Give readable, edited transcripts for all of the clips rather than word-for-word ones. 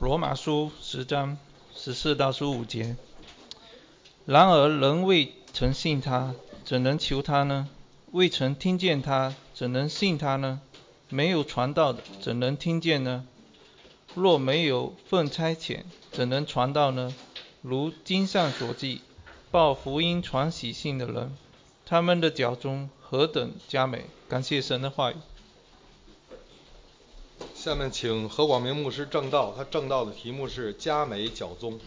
罗马书10章14到15节。然而人未曾信他，怎能求他呢？未曾听见他，怎能信他呢？没有传道的，怎能听见呢？若没有奉差遣，怎能传道呢？如经上所记，报福音传喜信的人，他们的脚中何等佳美！感谢神的话语。 下面请何广明牧师证道，他证道的题目是佳美脚踪。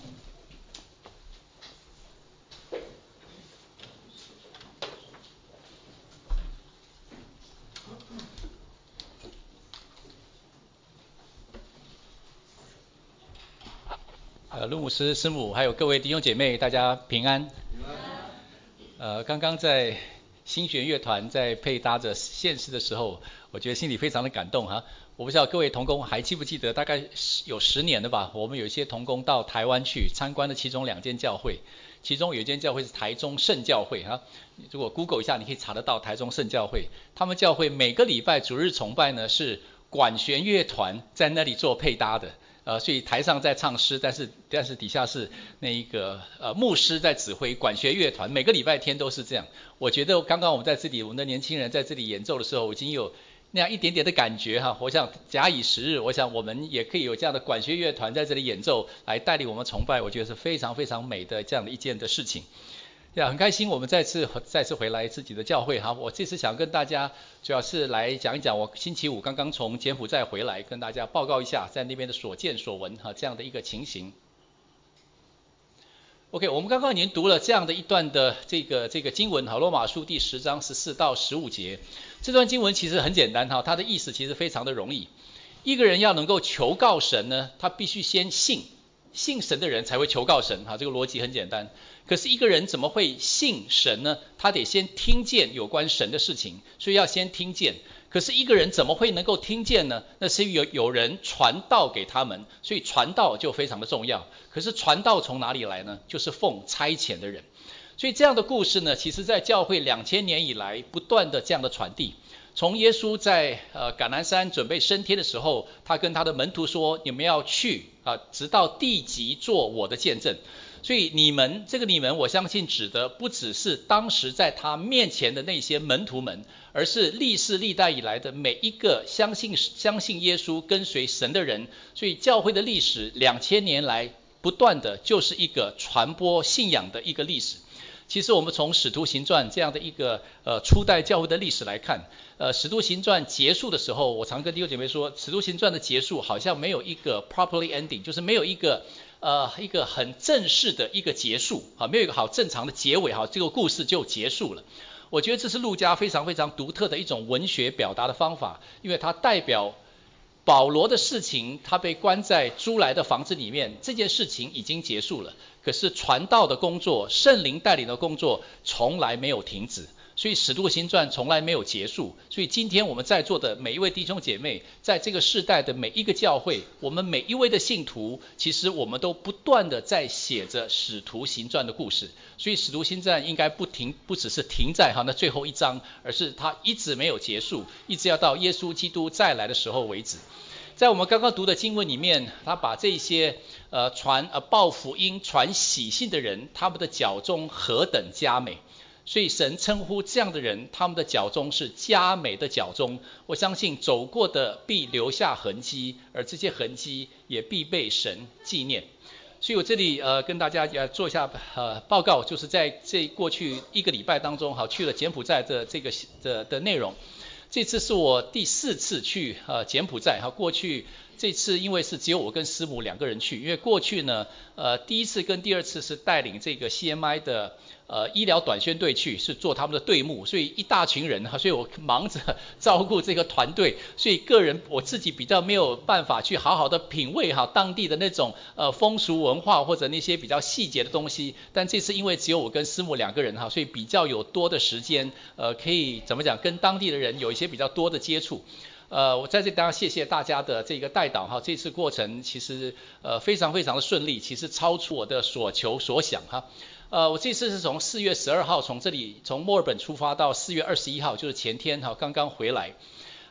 陆牧师、师母还有各位弟兄姐妹，大家平安。刚刚在新学乐团在配搭着献诗的时候，我觉得心里非常的感动哈。我不知道各位同工还记不记得，大概有10年了吧，我们有一些同工到台湾去参观了其中2间教会，其中有一间教会是台中圣教会哈。如果 Google 一下，你可以查得到台中圣教会。他们教会每个礼拜主日崇拜呢，是管弦乐团在那里做配搭的。所以台上在唱诗，但是底下是那一个牧师在指挥管弦乐团，每个礼拜天都是这样。我觉得刚刚我们在这里，我们的年轻人在这里演奏的时候，已经有那样一点点的感觉哈。我想假以时日，我想我们也可以有这样的管弦乐团在这里演奏，来带领我们崇拜，我觉得是非常非常美的这样的一件的事情。很开心我们再次回来自己的教会哈。我这次想跟大家主要是来讲一讲我星期五刚刚从柬埔寨回来，跟大家报告一下在那边的所见所闻哈，这样的一个情形。OK， 我们刚刚已经读了这样的一段的这个经文哈，罗马书第10章14到15节。这段经文其实很简单哈，它的意思其实非常的容易。一个人要能够求告神呢，他必须先信神的人才会求告神哈，这个逻辑很简单。可是一个人怎么会信神呢？他得先听见有关神的事情，所以要先听见。可是一个人怎么会能够听见呢？那是有人传道给他们，所以传道就非常的重要。可是传道从哪里来呢？就是奉差遣的人。所以这样的故事呢，其实在教会2000年以来不断的这样的传递。从耶稣在橄榄山准备升天的时候，他跟他的门徒说：你们要去直到地极做我的见证。所以你们，我相信指的不只是当时在他面前的那些门徒们，而是历世历代以来的每一个相信耶稣、跟随神的人。所以教会的历史2000年来不断的就是一个传播信仰的一个历史。其实我们从使徒行传这样的一个初代教会的历史来看，使徒行传结束的时候，我常跟弟兄姐妹说，使徒行传的结束好像没有一个 properly ending， 就是没有一个很正式的一个结束，没有一个好正常的结尾，这个故事就结束了。我觉得这是路加非常非常独特的一种文学表达的方法，因为它代表保罗的事情，他被关在租来的房子里面，这件事情已经结束了。可是传道的工作，圣灵带领的工作从来没有停止，所以使徒行传从来没有结束。所以今天我们在座的每一位弟兄姐妹，在这个世代的每一个教会，我们每一位的信徒，其实我们都不断的在写着使徒行传的故事。所以使徒行传应该不只是停在那最后一章，而是它一直没有结束，一直要到耶稣基督再来的时候为止。在我们刚刚读的经文里面，他把这些报福音、传喜信的人，他们的脚中何等佳美。所以神称呼这样的人，他们的脚中是佳美的脚中。我相信走过的必留下痕迹，而这些痕迹也必被神纪念。所以我这里跟大家做一下报告，就是在这过去1个礼拜当中去了柬埔寨的这个的内容。这次是我第4次去柬埔寨过去这次因为是只有我跟师母2个人去，因为过去呢第1次跟第2次是带领这个 CMI 的医疗短宣队去，是做他们的队幕，所以一大群人所以我忙着照顾这个团队，所以个人我自己比较没有办法去好好的品味当地的那种风俗文化或者那些比较细节的东西。但这次因为只有我跟师母2个人所以比较有多的时间可以怎么讲，跟当地的人有一些比较多的接触。我在这里当然谢谢大家的这个带导这次过程其实非常非常的顺利，其实超出我的所求所想我这次是从4月12号从墨尔本出发到4月21号，就是前天刚刚回来。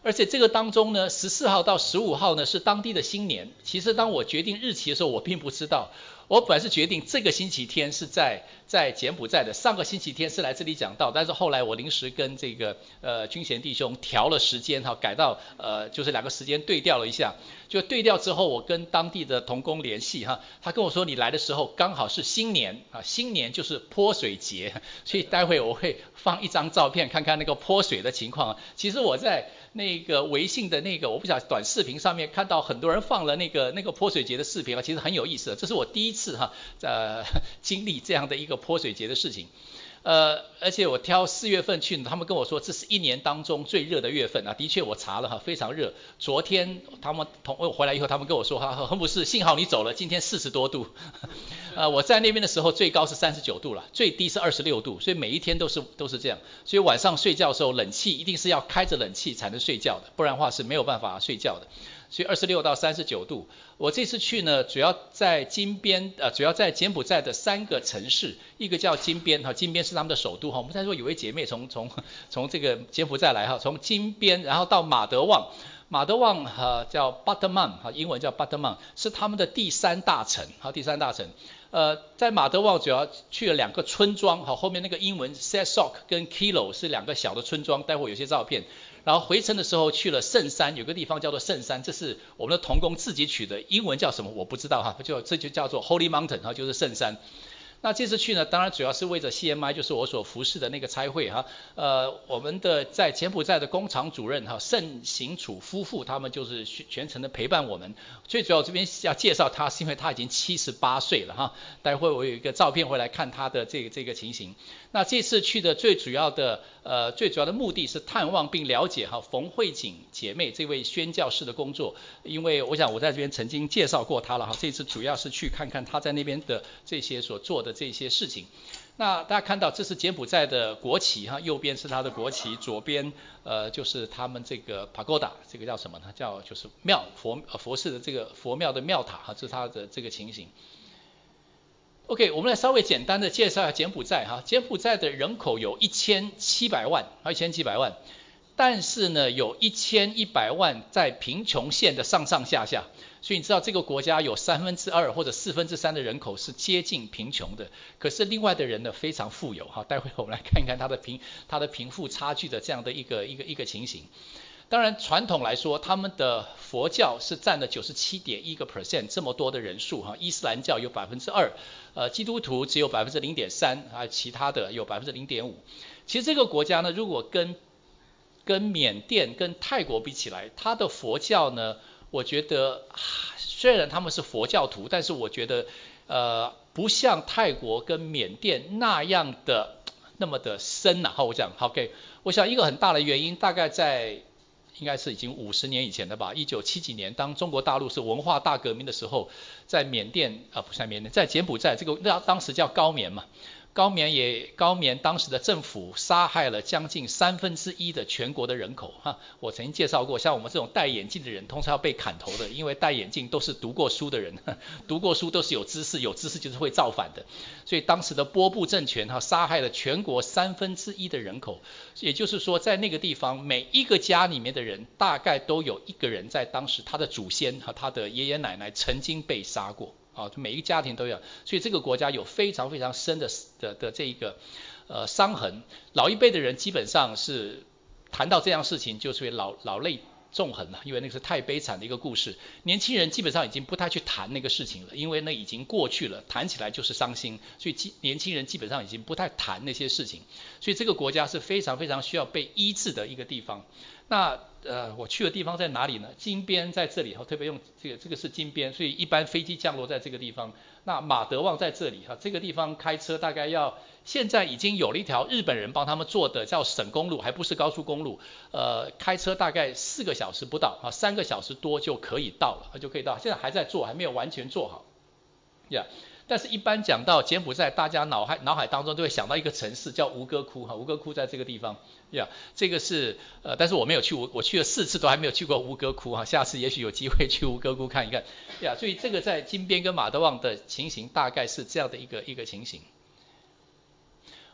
而且这个当中呢，14号到15号呢是当地的新年。其实当我决定日期的时候，我并不知道。我本来是决定这个星期天是在柬埔寨的，上个星期天是来这里讲道，但是后来我临时跟这个君贤弟兄调了时间哈，改到就是2个时间对调了一下，就对调之后，我跟当地的同工联系哈，他跟我说你来的时候刚好是新年啊，新年就是泼水节，所以待会我会放一张照片看看那个泼水的情况。其实我在那个微信的那个我不晓得短视频上面看到很多人放了那个泼水节的视频啊，其实很有意思的，这是我第一次哈经历这样的一个泼水节的事情。而且我挑4月份去，他们跟我说这是一年当中最热的月份啊，的确我查了哈，非常热。昨天他们我回来以后，他们跟我说哈，很不是，幸好你走了，今天40多度。我在那边的时候最高是39度了，最低是26度，所以每一天都是这样。所以晚上睡觉的时候，冷气一定是要开着冷气才能睡觉的，不然的话是没有办法睡觉的。所以26到39度。我这次去呢，主要在金边，主要在柬埔寨的3个城市，一个叫金边哈，金边是他们的首都哈。我们在说有位姐妹从这个柬埔寨来哈，从金边然后到马德旺。马德旺叫 Batamang 英文叫 Batamang， 是他们的第3大城第3大城。在马德旺主要去了2个村庄后面那个英文 Sesok 跟 Kilo 是2个小的村庄，待会有些照片。然后回程的时候去了圣山，有个地方叫做圣山，这是我们的同工自己取的，英文叫什么我不知道哈，这就叫做 Holy Mountain 就是圣山。那这次去呢，当然主要是为着 CMI， 就是我所服侍的那个差会哈。我们的在柬埔寨的工厂主任盛行楚夫妇，他们就是全程的陪伴我们。最主要这边要介绍他，是因为他已经78岁了哈。待会我有一个照片会来看他的这个情形。那这次去的最主要的目的是探望并了解冯慧锦姐妹这位宣教士的工作，因为我想我在这边曾经介绍过她了哈。这次主要是去看看她在那边的这些所做的这些事情。那大家看到这是柬埔寨的国旗哈，右边是它的国旗，左边就是他们这个 pagoda， 这个叫什么呢？就是庙佛寺的这个佛庙的庙塔哈，这是它的这个情形。OK， 我们来稍微简单的介绍一下柬埔寨哈。柬埔寨的人口有1700万，1700万，但是呢有1100万在贫穷线的上上下下，所以你知道这个国家有2/3或者3/4的人口是接近贫穷的，可是另外的人呢非常富有哈。待会我们来看一看它的贫富差距的这样的一个情形。当然传统来说，他们的佛教是占了 97.1%， 这么多的人数哈。伊斯兰教有 2%，基督徒只有 0.3%， 还有其他的有 0.5%。其实这个国家呢，如果跟缅甸跟泰国比起来，它的佛教呢，我觉得虽然他们是佛教徒，但是我觉得不像泰国跟缅甸那样的那么的深呐。我讲 OK， 我想一个很大的原因大概在应该是已经50年以前的吧，1970几年，当中国大陆是文化大革命的时候，在缅甸不是在缅甸，在柬埔寨，这个当时叫高棉嘛。高棉当时的政府杀害了将近1/3的全国的人口哈。我曾经介绍过，像我们这种戴眼镜的人通常要被砍头的，因为戴眼镜都是读过书的人，读过书都是有知识，有知识就是会造反的。所以当时的波布政权杀害了全国1/3的人口，也就是说在那个地方每一个家里面的人大概都有一个人在当时他的祖先和他的爷爷奶奶曾经被杀过。每一个家庭都有，所以这个国家有非常非常深的这一个伤痕。老一辈的人基本上是谈到这样事情就是老泪纵横了，因为那是太悲惨的一个故事。年轻人基本上已经不太去谈那个事情了，因为那已经过去了，谈起来就是伤心，所以年轻人基本上已经不太谈那些事情。所以这个国家是非常非常需要被医治的一个地方。那我去的地方在哪里呢？金边在这里，特别用这个是金边，所以一般飞机降落在这个地方。那马德旺在这里这个地方开车大概现在已经有了一条日本人帮他们做的叫省公路，还不是高速公路，开车大概4个小时不到3个小时多就可以到了，现在还在做，还没有完全做好。但是一般讲到柬埔寨，大家脑海当中都会想到一个城市叫吴哥窟吴哥窟在这个地方这个是但是我没有去，我去了4次都还没有去过吴哥窟下次也许有机会去吴哥窟看一看所以这个在金边跟马德旺的情形大概是这样的一个情形。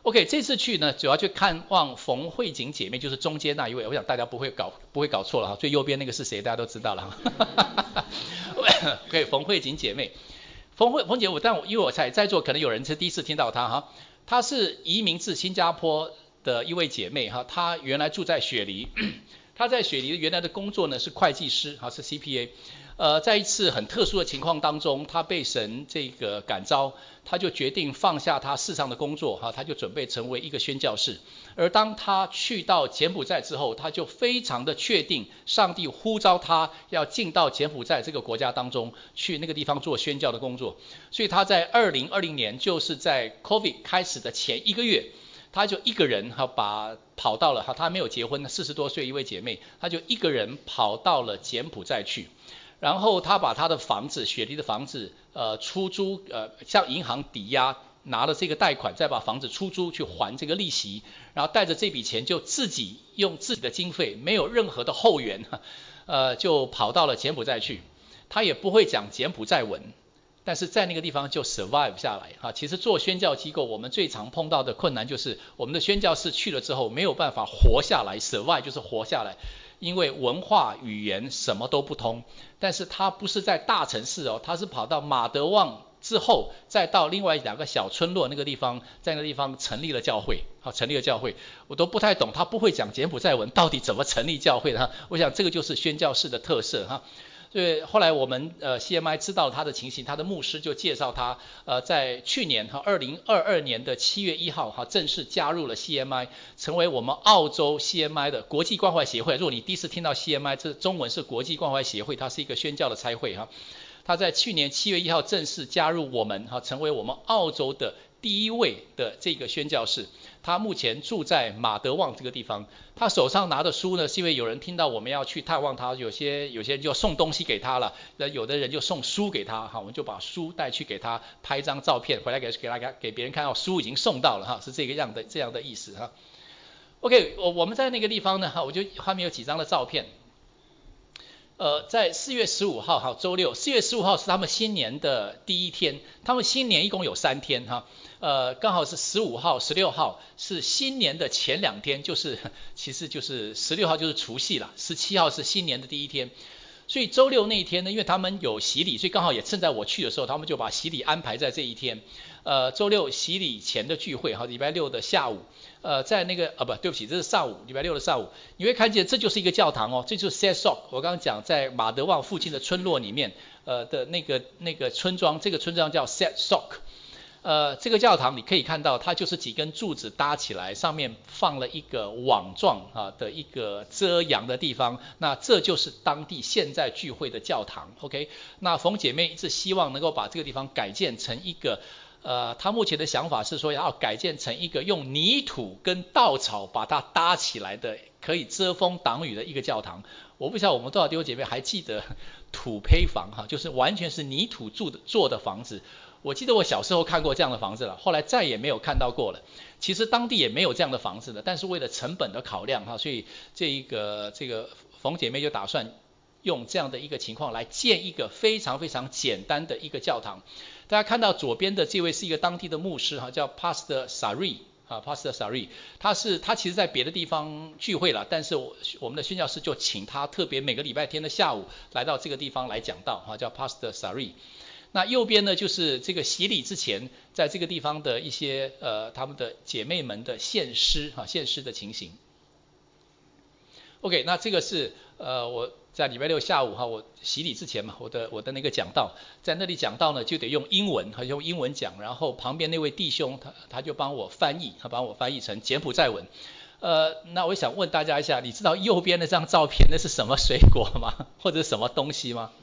OK， 这次去呢，主要去看望冯慧景姐妹，就是中间那一位，我想大家不会搞错了哈，最右边那个是谁，大家都知道了哈。OK， 冯慧景姐妹，冯姐，因为我在座，可能有人是第一次听到她哈，她是移民自新加坡的一位姐妹哈，她原来住在雪梨，她在雪梨原来的工作呢是会计师哈，是 CPA。在一次很特殊的情况当中，他被神这个感召，他就决定放下他世上的工作哈，他就准备成为一个宣教士。而当他去到柬埔寨之后，他就非常的确定，上帝呼召他要进到柬埔寨这个国家当中去那个地方做宣教的工作。所以他在2020年，就是在 COVID 开始的前1个月，他就一个人跑到了他没有结婚，40多岁一位姐妹，他就一个人跑到了柬埔寨去。然后他把他的房子，雪梨的房子，出租，向银行抵押，拿了这个贷款，再把房子出租去还这个利息，然后带着这笔钱就自己用自己的经费，没有任何的后援，就跑到了柬埔寨去。他也不会讲柬埔寨文，但是在那个地方就 survive 下来哈。其实做宣教机构，我们最常碰到的困难就是我们的宣教士去了之后没有办法活下来 ，survive 就是活下来。因为文化语言什么都不通，但是他不是在大城市哦，他是跑到马德旺之后，再到另外2个小村落那个地方，在那个地方成立了教会，成立了教会，我都不太懂，他不会讲柬埔寨文，到底怎么成立教会的哈？我想这个就是宣教士的特色哈。所以后来我们CMI 知道他的情形，他的牧师就介绍他在去年2022年的7月1号正式加入了 CMI， 成为我们澳洲 CMI 的国际关怀协会。如果你第一次听到 CMI， 这中文是国际关怀协会，它是一个宣教的差会哈。他在去年7月1号正式加入我们成为我们澳洲的第1位的这个宣教士。他目前住在马德旺这个地方，他手上拿的书呢，是因为有人听到我们要去探望他，有些人就送东西给他了，有的人就送书给他我们就把书带去给他，拍一张照片回来给别人看到书已经送到了是这样的意思哈。OK， 我们在那个地方呢我就后面有几张的照片。在4月15号周六，4月15号是他们新年的第一天，他们新年一共有3天刚好是15号、16号是新年的前2天，其实就是16号就是除夕了，17号是新年的第一天。所以周六那一天呢，因为他们有洗礼，所以刚好也趁在我去的时候，他们就把洗礼安排在这一天。周六洗礼前的聚会礼拜6的下午，在那个对不起，这是上午，礼拜6的上午，你会看见这就是一个教堂这就是 Setsok， 我刚刚讲在马德旺附近的村落里面的那个村庄，这个村庄叫 Setsok。这个教堂你可以看到，它就是几根柱子搭起来，上面放了一个网状的一个遮阳的地方。那这就是当地现在聚会的教堂。OK， 那冯姐妹一直希望能够把这个地方改建成一个，她目前的想法是说要改建成一个用泥土跟稻草把它搭起来的，可以遮风挡雨的一个教堂。我不晓得我们多少弟兄姐妹还记得土坯房就是完全是泥土做的房子。我记得我小时候看过这样的房子了，后来再也没有看到过了。其实当地也没有这样的房子的，但是为了成本的考量所以这个冯姐妹就打算用这样的一个情况来建一个非常非常简单的一个教堂。大家看到左边的这位是一个当地的牧师叫 Pastor Sari。Pastor Sari， 他其实在别的地方聚会了，但是我们的宣教士就请他特别每个礼拜天的下午来到这个地方来讲道叫 Pastor Sari。那右边呢，就是这个洗礼之前，在这个地方的一些他们的姐妹们的献诗的情形。OK， 那这个是我在礼拜6下午我洗礼之前我的那个讲道，在那里讲道呢就得用英文用英文讲，然后旁边那位弟兄他就帮我翻译，帮我翻译成柬埔寨文。那我想问大家一下，你知道右边那张照片那是什么水果吗？或者什么东西吗？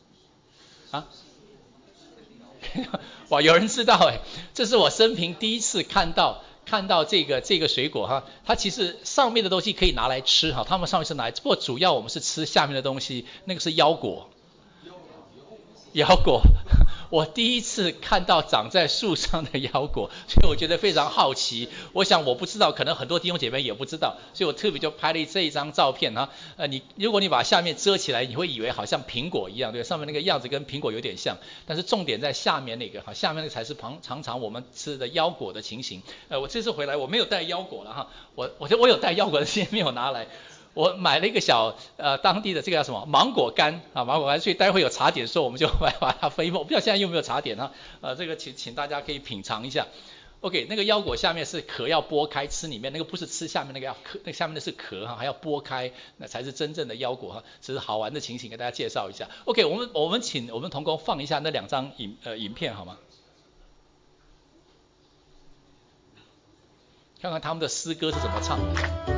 哇，有人知道这是我生平第一次看到这个水果它其实上面的东西可以拿来吃他们上面是拿来，不过主要我们是吃下面的东西，那个是腰果。 我第一次看到长在树上的腰果，所以我觉得非常好奇。我想我不知道，可能很多弟兄姐妹也不知道，所以我特别就拍了这一张照片哈。如果你把下面遮起来，你会以为好像苹果一样，对，上面那个样子跟苹果有点像，但是重点在下面那个哈，下面那个才是常常我们吃的腰果的情形。我这次回来我没有带腰果了哈，我有带腰果的，今天没有拿来。我买了一个小当地的这个叫什么芒果干啊，芒果干，所以待会有茶点的时候我们就把它分一份。我不知道现在有没有茶点啊？这个请大家可以品尝一下。OK， 那个腰果下面是壳要剥开吃里面，那个不是吃下面那个壳，那个下面的是壳哈，还要剥开，那才是真正的腰果哈。这是好玩的情形，给大家介绍一下。OK， 我们请我们同工放一下那2张影片好吗？看看他们的诗歌是怎么唱的。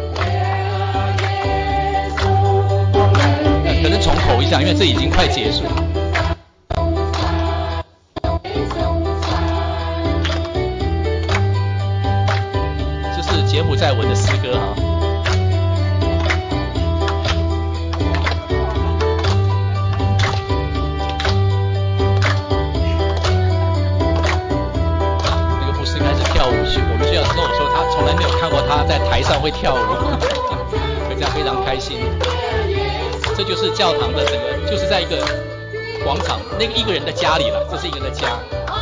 可能重口一下，因为这已经快结束了。这是柬埔寨文的诗歌哈。那个牧师开始跳舞，我们学校跟我说他从来没有看过他在台上会跳舞，大家非常开心。这就是教堂的整个，就是在一个广场，那个一个人的家里了，这是一个人的家。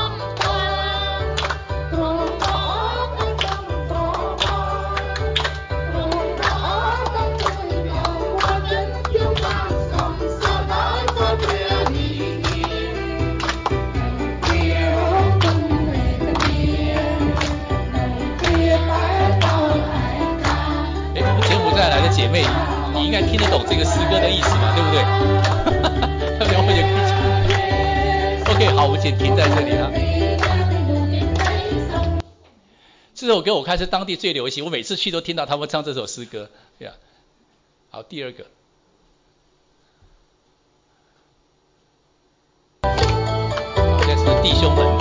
柬埔寨来的姐妹，你应该听得懂这个诗歌的意思嘛，对不对？然后也可以讲。OK， 好，我们先停在这里啊。这首歌我看是当地最流行，我每次去都听到他们唱这首诗歌。对啊。好，第2个。这是弟兄们。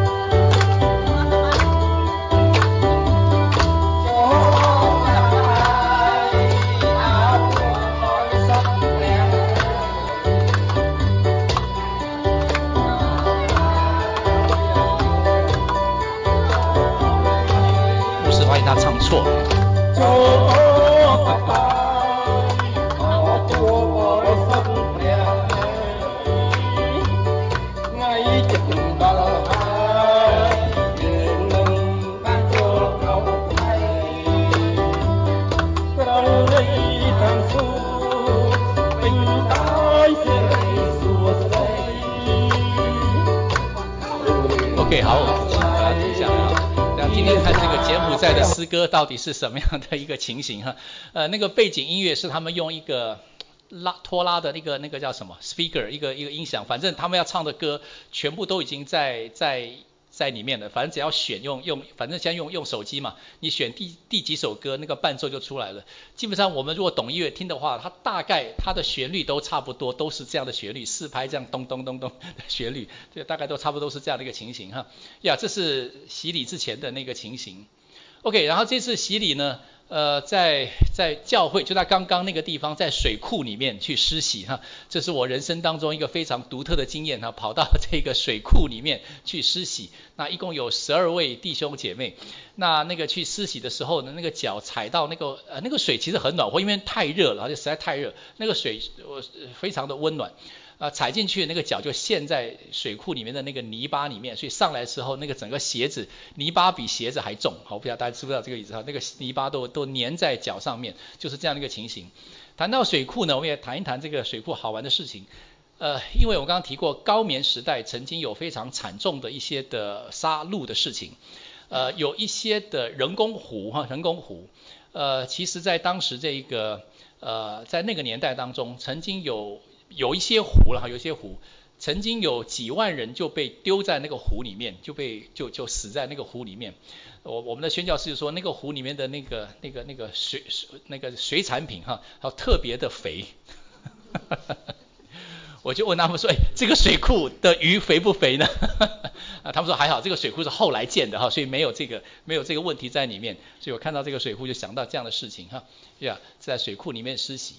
他唱错了。OK， 好，请大家停下来啊。今天看这个柬埔寨的诗歌到底是什么样的一个情形哈？那个背景音乐是他们用一个拖拉的那个叫什么 speaker 一个音响，反正他们要唱的歌全部都已经在里面了，反正只要选反正先用手机嘛，你选第几首歌，那个伴奏就出来了。基本上我们如果懂音乐听的话，它大概它的旋律都差不多，都是这样的旋律，4拍这样咚咚咚咚的旋律，这大概都差不多是这样的一个情形哈。这是洗礼之前的那个情形。OK， 然后这次洗礼呢，在教会就在刚刚那个地方，在水库里面去施洗哈，这是我人生当中一个非常独特的经验哈，跑到这个水库里面去施洗。那一共有12位弟兄姐妹，那个去施洗的时候呢，那个脚踩到那个水其实很暖和，因为太热了，就实在太热，那个水非常的温暖。踩进去那个脚就陷在水库里面的那个泥巴里面，所以上来的时候那个整个鞋子泥巴比鞋子还重，好，不知道大家知不知道这个意思哈？那个泥巴都粘在脚上面，就是这样的一个情形。谈到水库呢，我们也谈一谈这个水库好玩的事情。因为我刚刚提过高棉时代曾经有非常惨重的一些的杀戮的事情，有一些的人工湖，其实在当时这个在那个年代当中，曾经有一些湖了，有一些湖，曾经有几万人就被丢在那个湖里面，就死在那个湖里面。我们的宣教士说，那个湖里面的那个水产品哈，特别的肥。我就问他们说，这个水库的鱼肥不肥呢？他们说还好，这个水库是后来建的哈，所以没有这个问题在里面。所以我看到这个水库就想到这样的事情哈，在水库里面施洗。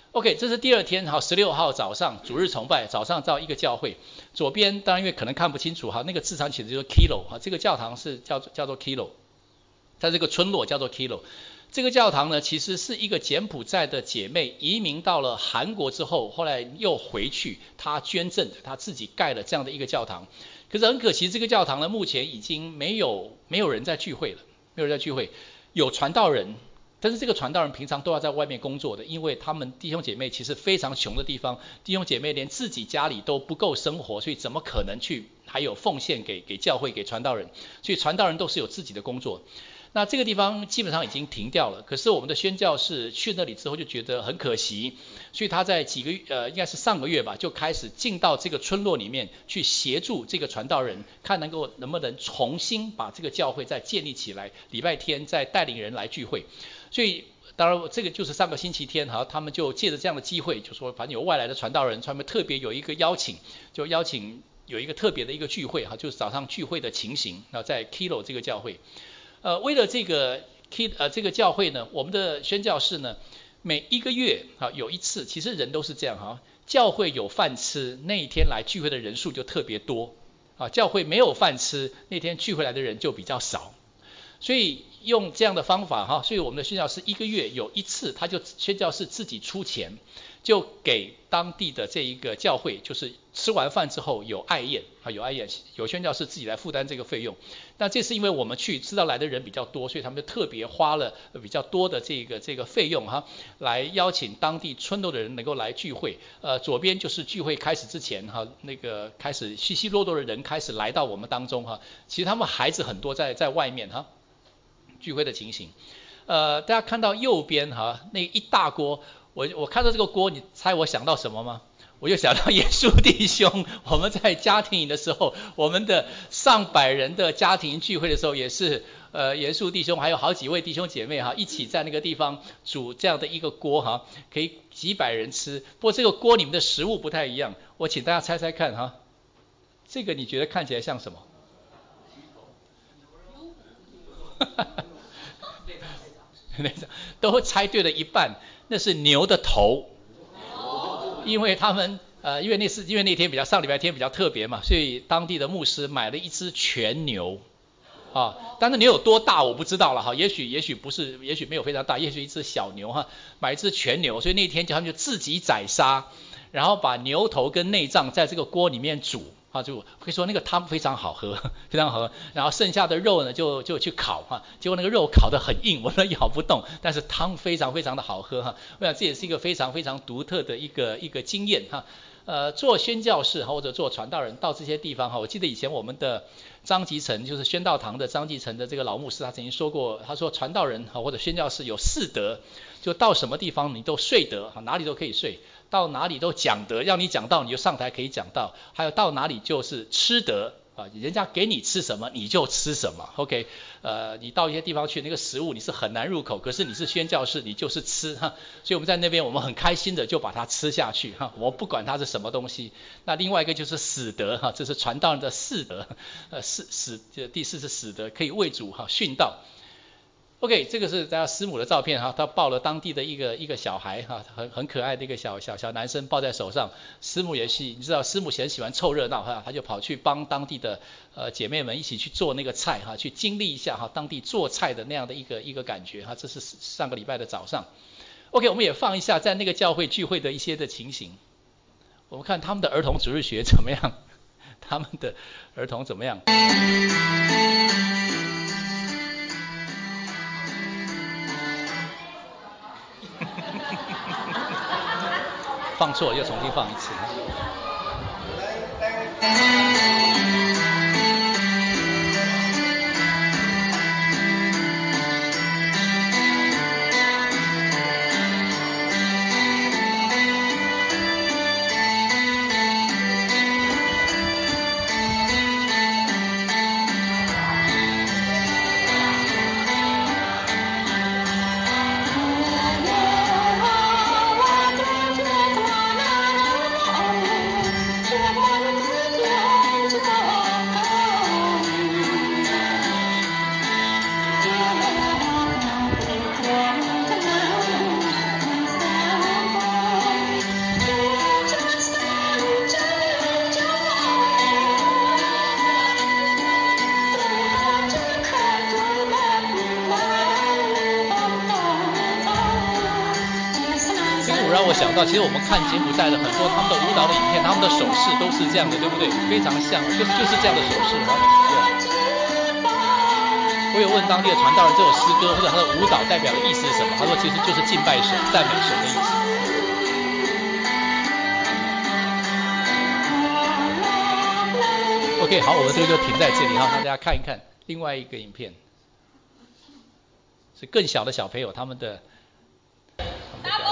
OK， 这是第二天，好，16号早上主日崇拜，早上到一个教会，左边当然因为可能看不清楚，哈，那个字上写的就是 Kilo， 哈，这个教堂是叫做 Kilo， 在这个村落叫做 Kilo。这个教堂呢，其实是一个柬埔寨的姐妹移民到了韩国之后，后来又回去，她捐赠的，她自己盖了这样的一个教堂。可是很可惜，这个教堂呢，目前已经没有人在聚会了，没有人在聚会，有传道人。但是这个传道人平常都要在外面工作的，因为他们弟兄姐妹其实非常穷的地方，弟兄姐妹连自己家里都不够生活，所以怎么可能去还有奉献给教会给传道人？所以传道人都是有自己的工作。那这个地方基本上已经停掉了，可是我们的宣教士去那里之后就觉得很可惜，所以他在应该是上个月吧，就开始进到这个村落里面去协助这个传道人，看能不能重新把这个教会再建立起来，礼拜天再带领人来聚会。所以当然这个就是上个星期天哈，他们就借着这样的机会，就说反正有外来的传道人，他们特别有一个邀请，就邀请有一个特别的一个聚会哈，就是早上聚会的情形，在 Kilo 这个教会。为了这个教会呢，我们的宣教士呢，每一个月有一次，其实人都是这样哈，教会有饭吃，那一天来聚会的人数就特别多啊，教会没有饭吃，那天聚会来的人就比较少。所以用这样的方法哈，所以我们的宣教士一个月有一次，他就宣教士自己出钱，就给当地的这一个教会，就是吃完饭之后有爱宴啊，有宣教士自己来负担这个费用。那这是因为我们去知道来的人比较多，所以他们就特别花了比较多的这个费用哈，来邀请当地村落的人能够来聚会。左边就是聚会开始之前哈，那个开始稀稀落落的人开始来到我们当中哈，其实他们孩子很多在外面哈。聚会的情形，大家看到右边哈那一大锅，我看到这个锅，你猜我想到什么吗？我就想到耶稣弟兄，我们在家庭营的时候，我们的上百人的家庭聚会的时候，也是耶稣弟兄还有好几位弟兄姐妹哈，一起在那个地方煮这样的一个锅哈，可以几百人吃。不过这个锅里面的食物不太一样，我请大家猜猜看哈，这个你觉得看起来像什么？都猜对了一半，那是牛的头，因为他们因为那天上礼拜天比较特别嘛，所以当地的牧师买了一只全牛啊，但是牛有多大我不知道了哈，也许不是，也许没有非常大，也许一只小牛哈，买一只全牛，所以那天他们就自己宰杀，然后把牛头跟内脏在这个锅里面煮。就会说那个汤非常好喝，非常好喝。然后剩下的肉呢，就去烤哈，结果那个肉烤得很硬，我都咬不动。但是汤非常非常的好喝哈，我想这也是一个非常非常独特的一个经验哈。做宣教士或者做传道人到这些地方哈，我记得以前我们的张吉成就是宣道堂的张吉成的这个老牧师，他曾经说过，他说传道人或者宣教士有4德，就到什么地方你都睡得，哪里都可以睡。到哪里都讲得，让你讲到你就上台可以讲到，还有到哪里就是吃得啊，人家给你吃什么你就吃什么 ，OK， 你到一些地方去，那个食物你是很难入口，可是你是宣教士，你就是吃哈，所以我们在那边我们很开心的就把它吃下去哈，我不管它是什么东西。那另外一个就是死德哈，这是传道人的4德，第4是死德，可以为主哈殉道。OK， 这个是大家师母的照片哈，他抱了当地的一个小孩哈，很可爱的一个小男生抱在手上。师母也是，你知道师母很喜欢凑热闹哈，他就跑去帮当地的姐妹们一起去做那个菜哈，去经历一下哈当地做菜的那样的一个感觉哈。这是上个礼拜的早上。OK， 我们也放一下在那个教会聚会的一些的情形。我们看他们的儿童主日学怎么样？他们的儿童怎么样？放错又重新放一次。 想到，其实我们看柬埔寨的很多他们的舞蹈的影片，他们的手势都是这样的，对不对？非常像，就是这样的手势哈。我有问当地的传道人，这首诗歌或者他的舞蹈代表的意思是什么？他说其实就是敬拜神、赞美神的意思。OK， 好，我们这个就停在这里哈，大家看一看另外一个影片，是更小的小朋友他们的表演。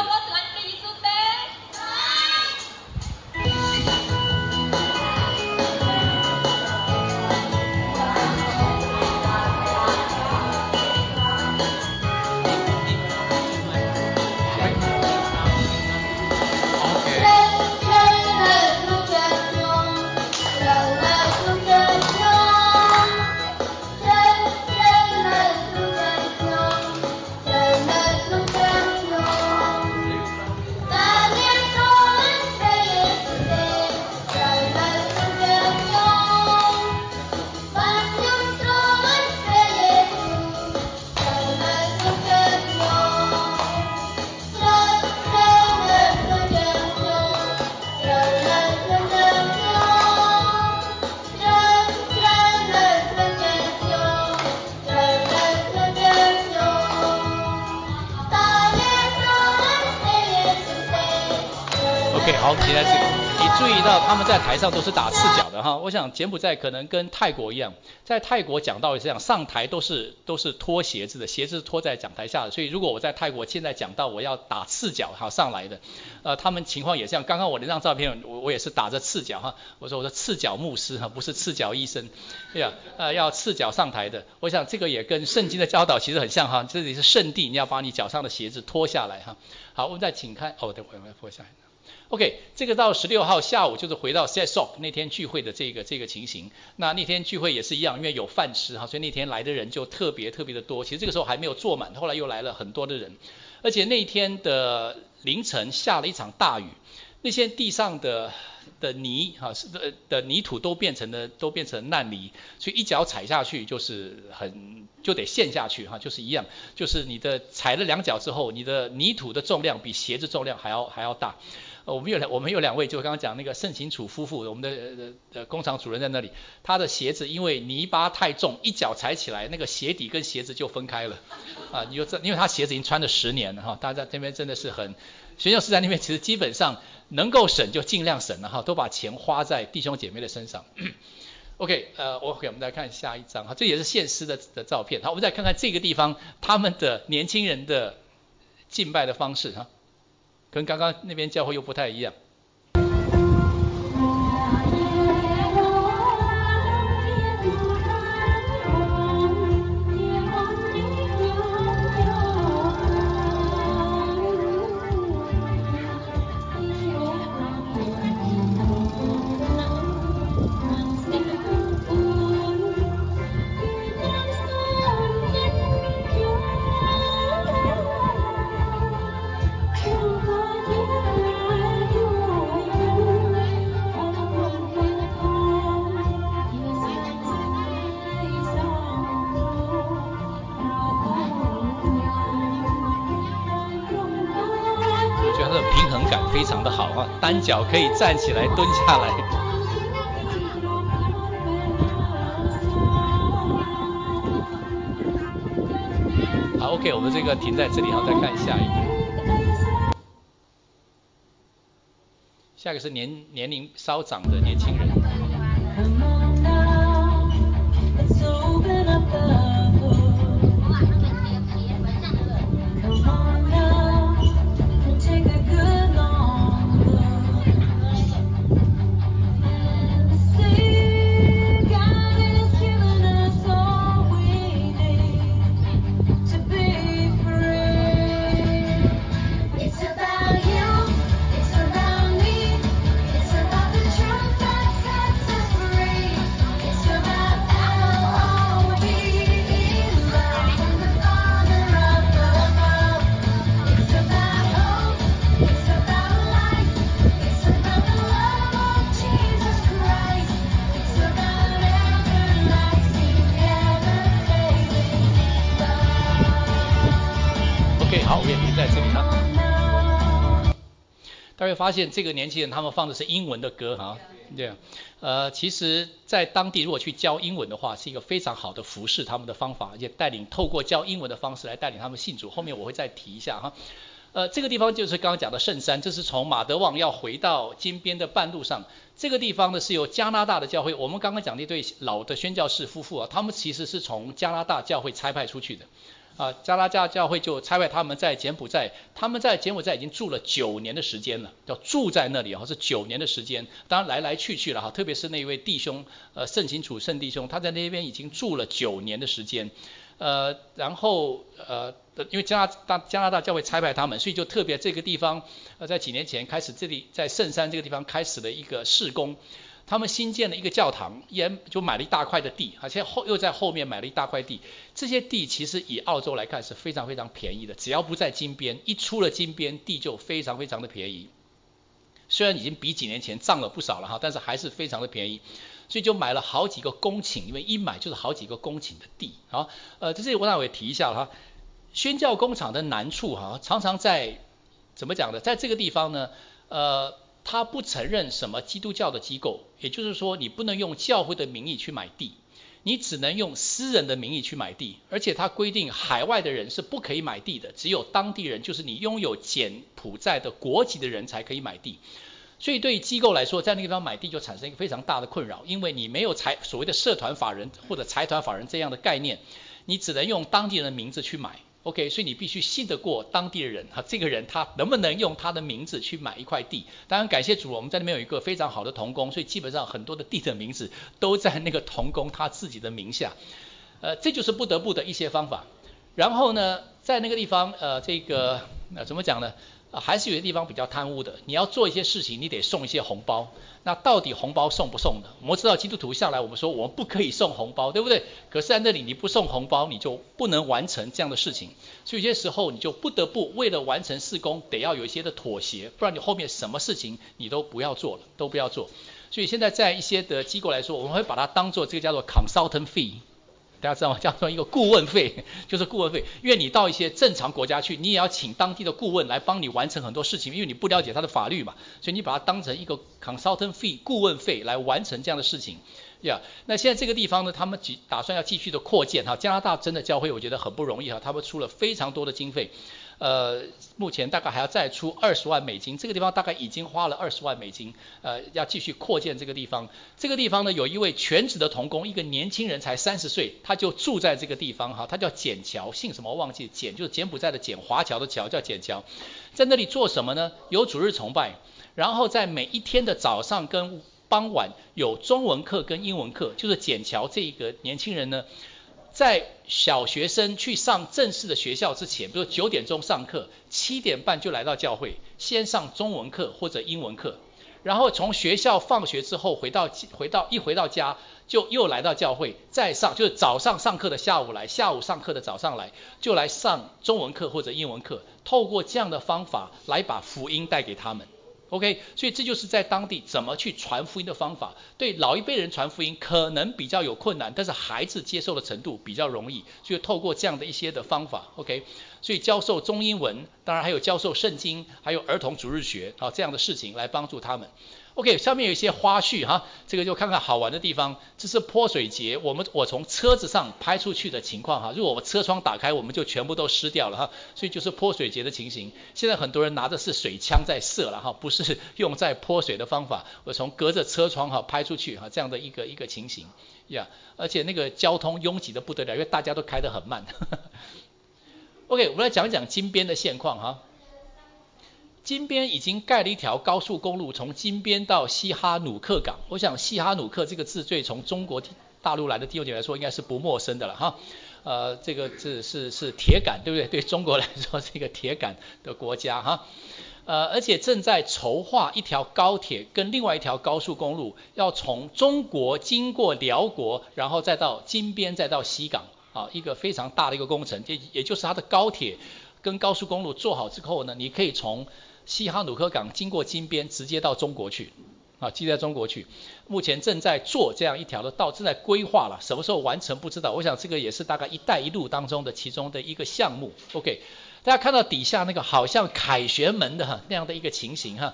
好，现在这个你注意到他们在台上都是打赤脚的哈。我想柬埔寨可能跟泰国一样，在泰国讲道也是这样，上台都是脱鞋子的，鞋子是脱在讲台下的。所以如果我在泰国现在讲道，我要打赤脚哈上来的，他们情况也像刚刚我那张照片，我也是打着赤脚哈。我说赤脚牧师哈，不是赤脚医生，对呀，要赤脚上台的。我想这个也跟圣经的教导其实很像哈，这里是圣地，你要把你脚上的鞋子脱下来哈。好，我们再请看，等会我要脱下来。OK， 这个到16号下午就是回到 SESOC 那天聚会的这个情形。那天聚会也是一样，因为有饭吃哈，所以那天来的人就特别的多。其实这个时候还没有坐满，后来又来了很多的人。而且那天的凌晨下了一场大雨，那些地上的泥哈的泥土都变成烂泥，所以一脚踩下去就得陷下去哈，就是一样，就是你的踩了2脚之后，你的泥土的重量比鞋子重量还要大。我们有2位，就刚刚讲那个盛行楚夫妇，我们的工厂主人在那里，他的鞋子因为泥巴太重，一脚踩起来，那个鞋底跟鞋子就分开了啊！因为他鞋子已经穿了10年了哈，大家在这边真的是很，学校是在那边，其实基本上能够省就尽量省了哈，都把钱花在弟兄姐妹的身上。OK， 我们再看下一张哈，这也是现实的照片。好，我们再看看这个地方他们的年轻人的敬拜的方式哈。跟刚刚那边教会又不太一样。非常的好啊，单脚可以站起来蹲下来。好 ，OK， 我们这个停在这里，好，再看下一个。下一个是年龄稍长的年轻人。 会发现这个年轻人他们放的是英文的歌哈，对其实在当地如果去教英文的话，是一个非常好的服侍他们的方法，而且透过教英文的方式来带领他们信主，后面我会再提一下哈。这个地方就是刚刚讲的圣山，这是从马德旺要回到金边的半路上。这个地方呢是由加拿大的教会，我们刚刚讲那对老的宣教士夫妇他们其实是从加拿大教会差派出去的。加拿大教会就差派他们在柬埔寨，他们在柬埔寨已经住了9年的时间了，要住在那里是9年的时间，当然来来去去了特别是那位弟兄圣清楚圣弟兄，他在那边已经住了9年的时间。然后因为加拿大教会差派他们，所以就特别这个地方在几年前开始，这里在圣山这个地方开始了一个事工，他们新建了一个教堂，也就买了一大块的地，而且又在后面买了一大块地。这些地其实以澳洲来看是非常非常便宜的，只要不在金边，一出了金边地就非常非常的便宜。虽然已经比几年前涨了不少了但是还是非常的便宜。所以就买了好几个公顷，因为一买就是好几个公顷的地。这里我稍微提一下宣教工厂的难处常常在怎么讲呢？在这个地方呢，他不承认什么基督教的机构，也就是说你不能用教会的名义去买地，你只能用私人的名义去买地，而且他规定海外的人是不可以买地的，只有当地人，就是你拥有柬埔寨的国籍的人才可以买地。所以对于机构来说，在那个地方买地就产生一个非常大的困扰，因为你没有所谓的社团法人或者财团法人这样的概念，你只能用当地人的名字去买。OK， 所以你必须信得过当地的人这个人他能不能用他的名字去买一块地？当然感谢主，我们在那边有一个非常好的同工，所以基本上很多的地的名字都在那个同工他自己的名下。这就是不得不的一些方法。然后呢，在那个地方怎么讲呢？还是有些地方比较贪污的，你要做一些事情，你得送一些红包。那到底红包送不送呢？我们知道基督徒向来我们说我们不可以送红包，对不对？可是在那里你不送红包，你就不能完成这样的事情。所以有些时候你就不得不为了完成事工，得要有一些的妥协，不然你后面什么事情你都不要做了，都不要做。所以现在在一些的机构来说，我们会把它当做这个叫做 consultant fee。大家知道吗？叫做一个顾问费，就是顾问费。因为你到一些正常国家去，你也要请当地的顾问来帮你完成很多事情，因为你不了解他的法律嘛，所以你把它当成一个 consultant fee 顾问费来完成这样的事情。那现在这个地方呢，他们打算要继续的扩建加拿大真的教会我觉得很不容易他们出了非常多的经费。目前大概还要再出20万美金，这个地方大概已经花了20万美金，要继续扩建这个地方。这个地方呢，有一位全职的同工，一个年轻人才30岁，他就住在这个地方他叫简乔，姓什么忘记，简就是柬埔寨的简，华侨的侨，叫简乔。在那里做什么呢？有主日崇拜，然后在每一天的早上跟傍晚有中文课跟英文课，就是简乔这个年轻人呢，在小学生去上正式的学校之前，比如9点钟上课，7点半就来到教会，先上中文课或者英文课，然后从学校放学之后回到家就又来到教会，再上就是早上上课的下午来，下午上课的早上来，就来上中文课或者英文课，透过这样的方法来把福音带给他们。OK， 所以这就是在当地怎么去传福音的方法。对老一辈人传福音可能比较有困难，但是孩子接受的程度比较容易，所以透过这样的一些的方法 ，OK， 所以教授中英文，当然还有教授圣经，还有儿童主日学这样的事情来帮助他们。OK， 上面有一些花絮这个就看看好玩的地方。这是泼水节，我从车子上拍出去的情况如果我们车窗打开，我们就全部都湿掉了所以就是泼水节的情形。现在很多人拿的是水枪在射了不是用在泼水的方法。我从隔着车窗拍出去这样的一个情形而且那个交通拥挤的不得了，因为大家都开得很慢。OK， 我们来讲一讲金边的现况金边已经盖了一条高速公路，从金边到西哈努克港。我想西哈努克这个字对从中国大陆来的弟兄姐妹来说应该是不陌生的了这个字是铁杆，对不对？对中国来说是一个铁杆的国家而且正在筹划一条高铁跟另外一条高速公路，要从中国经过辽国，然后再到金边，再到西港一个非常大的一个工程。也就是它的高铁跟高速公路做好之后呢，你可以从西哈努克港经过金边直接到中国去直接到中国去。目前正在做这样一条的道，正在规划了，什么时候完成不知道。我想这个也是大概一带一路当中的其中的一个项目。OK， 大家看到底下那个好像凯旋门的那样的一个情形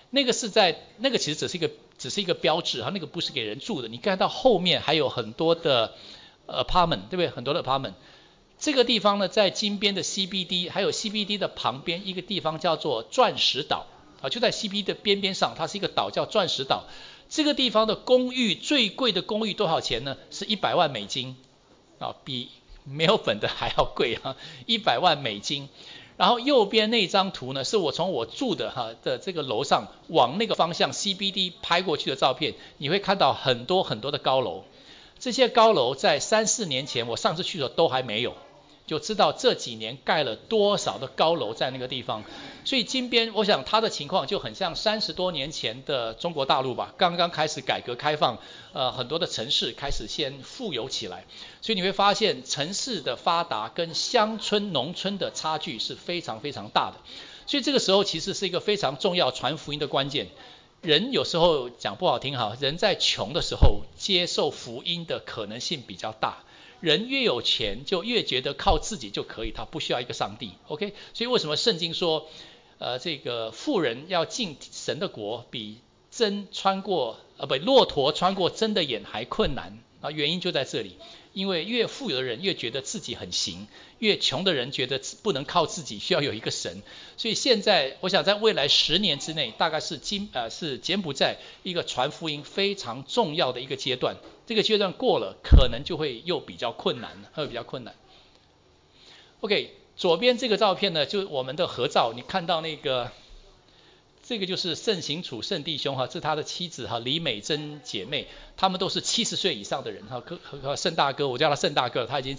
那个其实只是一个标志哈，那个不是给人住的。你看到后面还有很多的apartment， 对不对？很多的 apartment。这个地方呢，在金边的 CBD， 还有 CBD 的旁边一个地方叫做钻石岛啊，就在 CBD 的边边上，它是一个岛叫钻石岛。这个地方的公寓最贵的公寓多少钱呢？是100万美金啊，比没有本的还要贵啊，100万美金。然后右边那张图呢，是我从我住的这个楼上往那个方向 CBD 拍过去的照片，你会看到很多很多的高楼。这些高楼在3-4年前我上次去的时候都还没有，就知道这几年盖了多少的高楼在那个地方。所以金边我想它的情况就很像30多年前的中国大陆吧，刚刚开始改革开放，很多的城市开始先富有起来，所以你会发现城市的发达跟乡村农村的差距是非常非常大的。所以这个时候其实是一个非常重要传福音的关键。人有时候讲不好听哈，人在穷的时候接受福音的可能性比较大。人越有钱就越觉得靠自己就可以，他不需要一个上帝 ，OK？ 所以为什么圣经说，这个富人要进神的国比骆驼穿过针的眼还困难啊？原因就在这里，因为越富有的人越觉得自己很行，越穷的人觉得不能靠自己，需要有一个神。所以现在我想在未来10年之内，大概是柬埔寨一个传福音非常重要的一个阶段。这个阶段过了，可能就会又比较困难了，会比较困难。OK， 左边这个照片呢，就是我们的合照，你看到那个，这个就是盛行楚盛弟兄哈，这是他的妻子哈，李美珍姐妹，他们都是70岁以上的人哈，盛大哥，我叫他盛大哥，他已经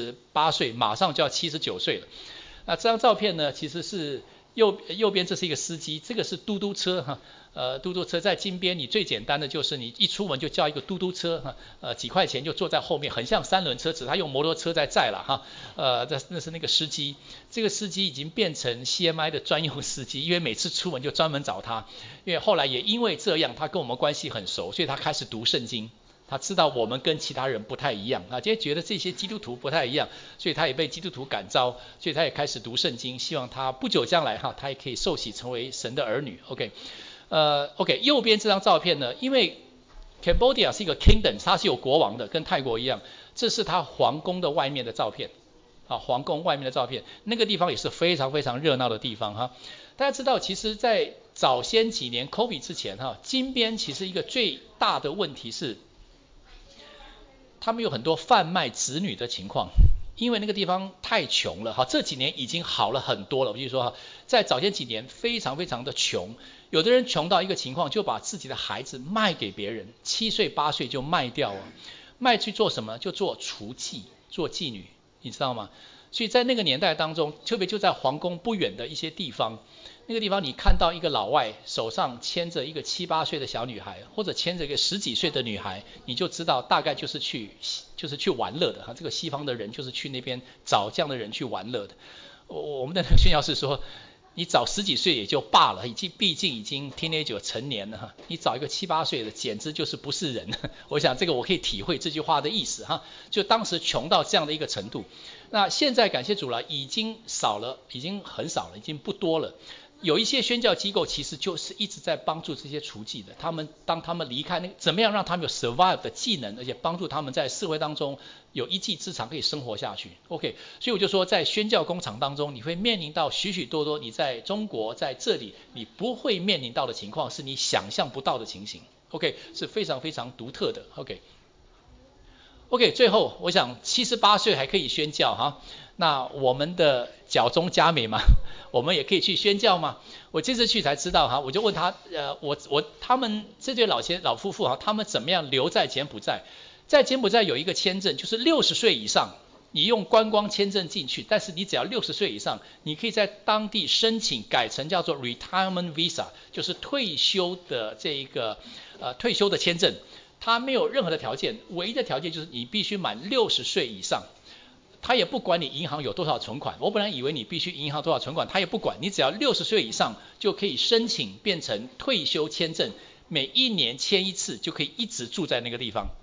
78岁，马上就要79岁了。那这张照片呢，其实是右边这是一个司机，这个是嘟嘟车哈，嘟嘟车在金边，你最简单的就是你一出门就叫一个嘟嘟车哈，几块钱就坐在后面，很像3轮车，只是他用摩托车在载了哈，那是那个司机，这个司机已经变成 CMI 的专用司机，因为每次出门就专门找他，因为后来也因为这样，他跟我们关系很熟，所以他开始读圣经。他知道我们跟其他人不太一样啊，今天觉得这些基督徒不太一样，所以他也被基督徒感召，所以他也开始读圣经，希望他不久将来他也可以受洗成为神的儿女。OK， 右边这张照片呢，因为 Cambodia 是一个 kingdom， 它是有国王的，跟泰国一样，这是他皇宫的外面的照片啊，皇宫外面的照片，那个地方也是非常非常热闹的地方哈。大家知道，其实在早先几年 COVID 之前金边其实一个最大的问题是，他们有很多贩卖子女的情况，因为那个地方太穷了这几年已经好了很多了。我就说在早前几年非常非常的穷，有的人穷到一个情况，就把自己的孩子卖给别人，7岁8岁就卖掉卖去做什么？就做雏妓，做妓女，你知道吗？所以在那个年代当中，特别就在皇宫不远的一些地方，那个地方你看到一个老外手上牵着一个7、8岁的小女孩，或者牵着一个10几岁的女孩，你就知道大概就是去玩乐的这个西方的人就是去那边找这样的人去玩乐的。我们的宣教士说，你找10几岁也就罢了，毕竟已经 teenager 成年了你找一个7、8岁的简直就是不是人。我想这个我可以体会这句话的意思就当时穷到这样的一个程度。那现在感谢主了，已经少了，已经很少了，已经不多了。有一些宣教机构其实就是一直在帮助这些雏妓的，当他们离开怎么样让他们有 survive 的技能，而且帮助他们在社会当中有一技之长可以生活下去。OK， 所以我就说在宣教工厂当中，你会面临到许许多多你在中国在这里你不会面临到的情况，是你想象不到的情形。OK， 是非常非常独特的。OK， 最后我想78岁还可以宣教那我们的脚中佳美嘛，我们也可以去宣教吗？我这次去才知道我就问他，他们这对老夫妇他们怎么样留在柬埔寨？在柬埔寨有一个签证，就是60岁以上，你用观光签证进去，但是你只要60岁以上，你可以在当地申请改成叫做 retirement visa， 就是退休的退休的签证。它没有任何的条件，唯一的条件就是你必须满60岁以上。他也不管你银行有多少存款，我本来以为你必须银行多少存款，他也不管，你只要60岁以上就可以申请变成退休签证，每1年签1次就可以一直住在那个地方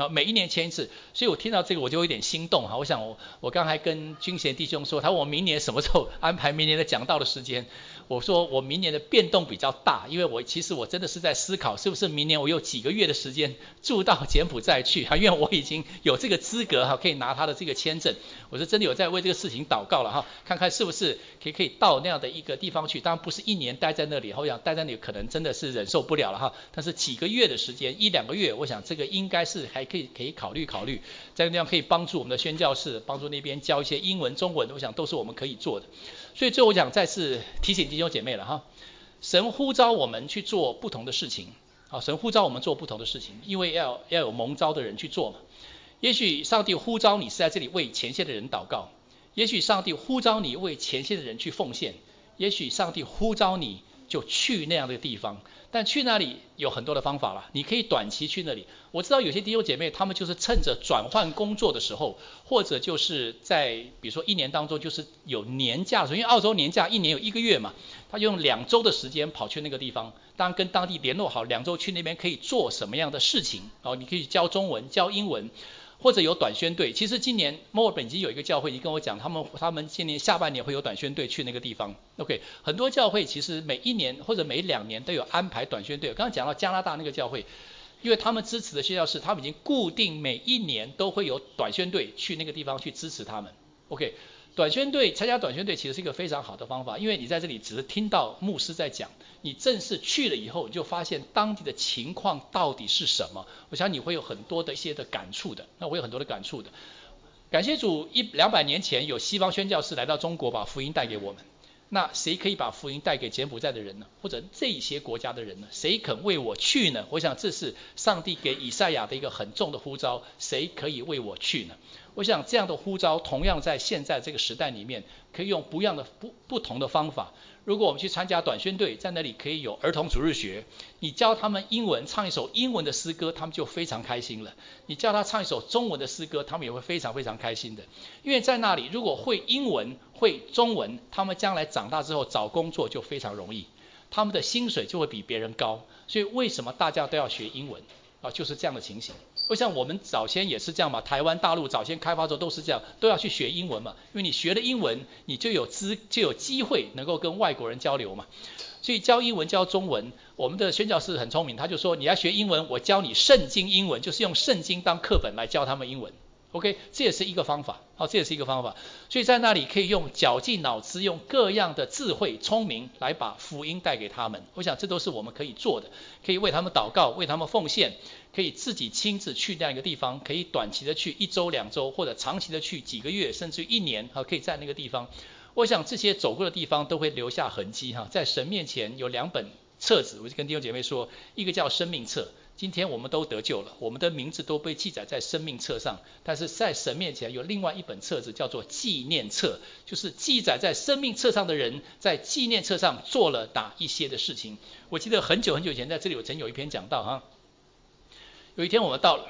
每一年签一次，所以我听到这个我就有点心动哈。我想我刚才跟君贤弟兄说，他问我明年什么时候安排明年的讲道的时间，我说我明年的变动比较大，因为其实我真的是在思考，是不是明年我有几个月的时间住到柬埔寨去哈，因为我已经有这个资格哈，可以拿他的这个签证。我是真的有在为这个事情祷告了哈，看看是不是可以到那样的一个地方去。当然不是一年待在那里，我想待在那里可能真的是忍受不了了哈。但是几个月的时间，1-2个月，我想这个应该是还可以考虑，在那地方可以帮助我们的宣教士，帮助那边教一些英文、中文，我想都是我们可以做的。所以最后我想再次提醒弟兄姐妹了哈，神呼召我们去做不同的事情，神呼召我们做不同的事情，因为要有蒙召的人去做嘛。也许上帝呼召你是在这里为前线的人祷告，也许上帝呼召你为前线的人去奉献，也许上帝呼召你就去那样的地方，但去那里有很多的方法了。你可以短期去那里，我知道有些弟兄姐妹他们就是趁着转换工作的时候，或者就是在比如说1年当中就是有年假的时候，因为澳洲年假1年有1个月嘛，他用2周的时间跑去那个地方，当然跟当地联络好2周去那边可以做什么样的事情，你可以教中文教英文，或者有短宣队。其实今年墨尔本已经有一个教会已经跟我讲，他们今年下半年会有短宣队去那个地方。OK， 很多教会其实每1年或者每2年都有安排短宣队。刚刚讲到加拿大那个教会，因为他们支持的宣教士，他们已经固定每1年都会有短宣队去那个地方去支持他们。OK， 参加短宣队其实是一个非常好的方法，因为你在这里只是听到牧师在讲，你正式去了以后，你就发现当地的情况到底是什么。我想你会有很多的一些的感触的，我有很多的感触的。感谢主，200年前有西方宣教士来到中国，把福音带给我们。那谁可以把福音带给柬埔寨的人呢？或者这些国家的人呢？谁肯为我去呢？我想这是上帝给以赛亚的一个很重的呼召，谁可以为我去呢？我想这样的呼召同样在现在这个时代里面，可以用不同的方法。如果我们去参加短宣队，在那里可以有儿童主日学，你教他们英文，唱一首英文的诗歌，他们就非常开心了。你教他唱一首中文的诗歌，他们也会非常非常开心的。因为在那里如果会英文会中文，他们将来长大之后找工作就非常容易，他们的薪水就会比别人高。所以为什么大家都要学英文就是这样的情形。我想我们早先也是这样嘛，台湾大陆早先开发的时候都是这样，都要去学英文嘛，因为你学了英文，你就有机会能够跟外国人交流嘛。所以教英文教中文，我们的宣教士很聪明，他就说你要学英文，我教你圣经英文，就是用圣经当课本来教他们英文。OK， 这也是一个方法，这也是一个方法。所以在那里可以用绞尽脑汁，用各样的智慧、聪明来把福音带给他们。我想这都是我们可以做的，可以为他们祷告，为他们奉献，可以自己亲自去那样一个地方，可以短期的去1周、2周，或者长期的去几个月，甚至1年，可以在那个地方。我想这些走过的地方都会留下痕迹在神面前有2本册子，我就跟弟兄姐妹说，一个叫生命册。今天我们都得救了，我们的名字都被记载在生命册上，但是在神面前有另外一本册子叫做纪念册，就是记载在生命册上的人在纪念册上做了哪一些的事情。我记得很久很久以前在这里我曾有一篇讲到有一天我们到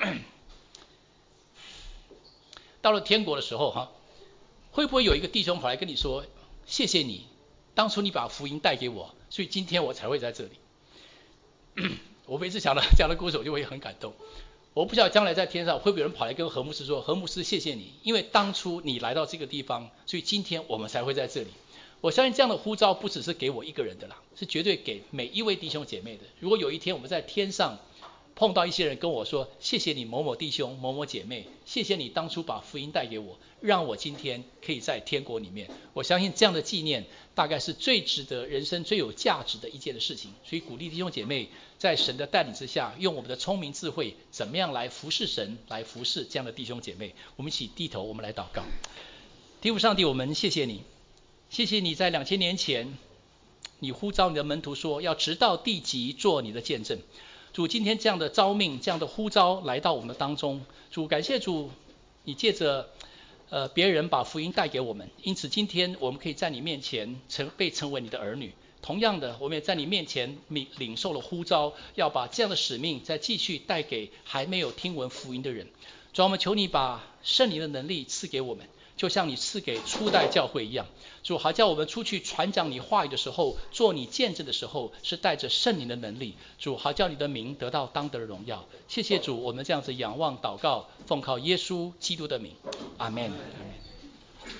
了天国的时候会不会有一个弟兄跑来跟你说，谢谢你当初你把福音带给我，所以今天我才会在这里。我每次讲了这样的故事，我就会很感动。我不晓得将来在天上会不会有人跑来跟何牧师说，何牧师谢谢你，因为当初你来到这个地方，所以今天我们才会在这里。我相信这样的呼召不只是给我一个人的啦，是绝对给每一位弟兄姐妹的。如果有一天我们在天上碰到一些人跟我说，谢谢你某某弟兄某某姐妹，谢谢你当初把福音带给我，让我今天可以在天国里面。我相信这样的纪念大概是最值得人生最有价值的一件的事情。所以鼓励弟兄姐妹在神的带领之下，用我们的聪明智慧怎么样来服侍神，来服侍这样的弟兄姐妹。我们一起低头，我们来祷告。天父上帝，我们谢谢你，谢谢你在2000年前你呼召你的门徒说要直到地极做你的见证。主，今天这样的召命，这样的呼召来到我们的当中，主，感谢主，你借着别人把福音带给我们，因此今天我们可以在你面前被称为你的儿女。同样的，我们也在你面前领受了呼召，要把这样的使命再继续带给还没有听闻福音的人。主，我们求你把圣灵的能力赐给我们， 就像你赐给初代教会一样。主，好叫我们出去传讲你话语的时候，做你见证的时候，是带着圣灵的能力。主，好叫你的名得到当得的荣耀。谢谢主，我们这样子仰望祷告，奉靠耶稣基督的名，阿们。